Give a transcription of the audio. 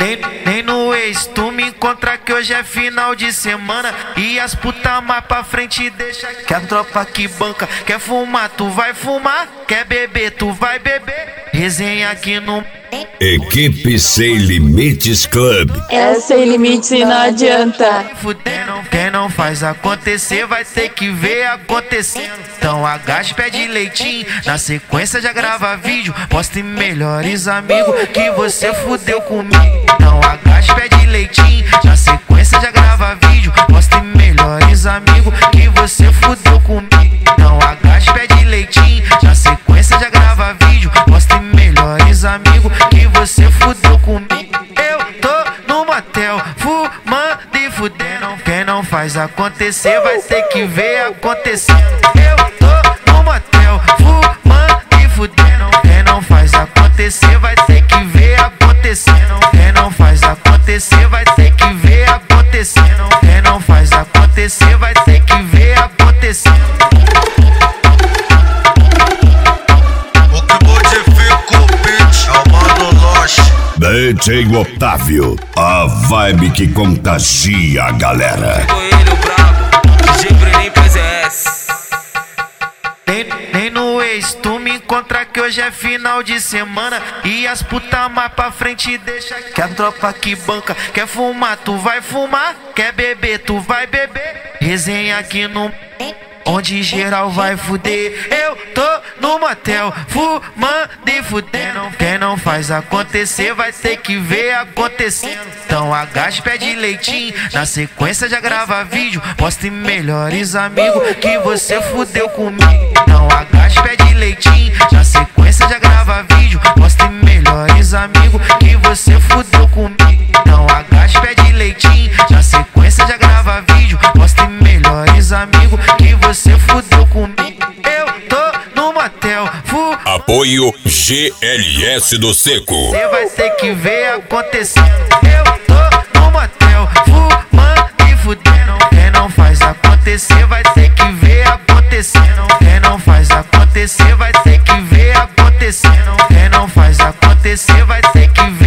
Nem no ex, tu me encontra que hoje é final de semana. E as puta mais pra frente deixa que a tropa que banca. Quer fumar, tu vai fumar. Quer beber, tu vai beber. Resenha aqui no Equipe Sem Limites Club. É sem limite e não adianta. Quem não faz acontecer vai ter que ver acontecendo. Então agacha, pede leitinho, na sequência já grava vídeo. Poste melhores amigos que você fudeu comigo. Então agacha, pede leitinho, na sequência já grava vídeo. Poste melhores amigos que você fudeu comigo. Então agacha, pede leitinho, na sequência já grava vídeo. Poste melhores amigos que você fudeu comigo. Eu tô no motel, fumando e fudendo. Quem não faz acontecer vai ter que ver acontecendo. Eu tô no motel, fumando e fudendo. Quem não faz acontecer vai ter que ver acontecendo. Quem não faz acontecer vai ter que ver acontecendo. Quem não faz acontecer vai ter que ver acontecendo. DJ Otávio, a vibe que contagia a galera. Coelho brabo, DJ Breninho, pois é essa. Nem no ex, tu me encontra que hoje é final de semana. E as puta mais pra frente deixa que a tropa que banca. Quer fumar, tu vai fumar. Quer beber, tu vai beber. Resenha aqui no onde geral vai fuder. Eu tô no motel, fumando e fudendo. Quem não faz acontecer vai ter que ver acontecendo. Então agacha, pede leitinho, na sequência já grava vídeo. Poste melhores amigos que você fudeu comigo. Então agacha, pede leitinho, na sequência já grava vídeo. Poste melhores amigos que você fudeu comigo. Então agacha, pede leitinho, na sequência já grava vídeo. Poste melhores amigos que você fudeu comigo. Eu tô no motel, Apoio GLS do Seco. você vai ter que ver acontecendo. Eu tô no motel, fumando e fudendo. Quem não faz acontecer vai ter que ver acontecendo. Quem não faz acontecer vai ter que ver acontecendo. Quem não faz acontecer vai ter que ver